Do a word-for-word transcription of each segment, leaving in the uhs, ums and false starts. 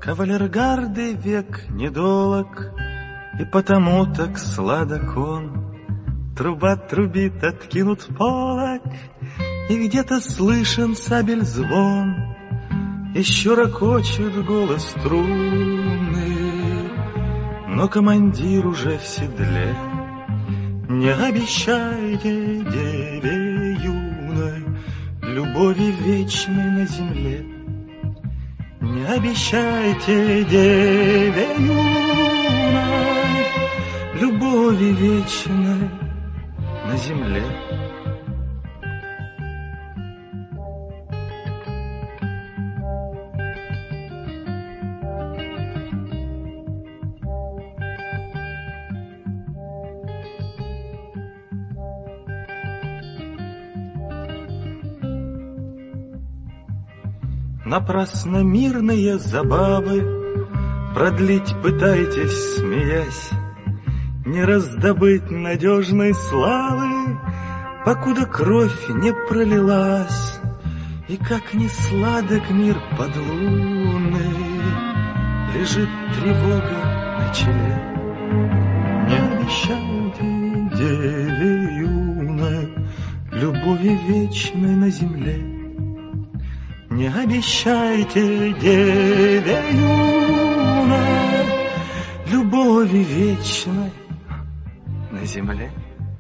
Кавалергарды век недолог, и потому так сладок он. Труба трубит, откинут полог, и где-то слышен сабель звон. Еще ракочет голос струны, но командир уже в седле. Не обещайте деве юной любови вечной на земле. Не обещайте деве юной любови вечной на земле. Напрасно мирные забавы продлить пытаетесь, смеясь, не раздобыть надежной славы, покуда кровь не пролилась. И как ни сладок мир подлунный, лежит тревога на челе. Не обещайте деве юной любови вечной на земле. Не обещайте деве юной любови вечной на земле.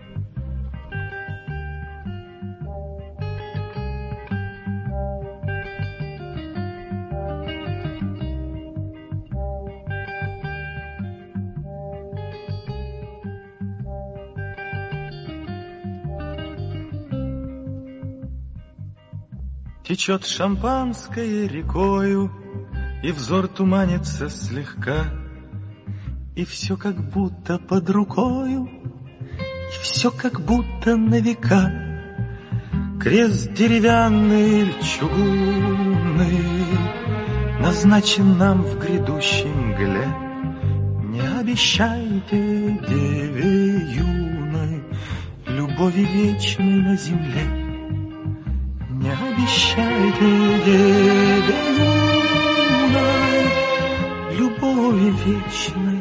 Течет шампанское рекою, и взор туманится слегка, и все как будто под рукою, и все как будто на века. Крест деревянный или чугунный назначен нам в грядущей мгле. Не обещайте деве юной любови вечной на земле. Не обещайте деве юной любови вечной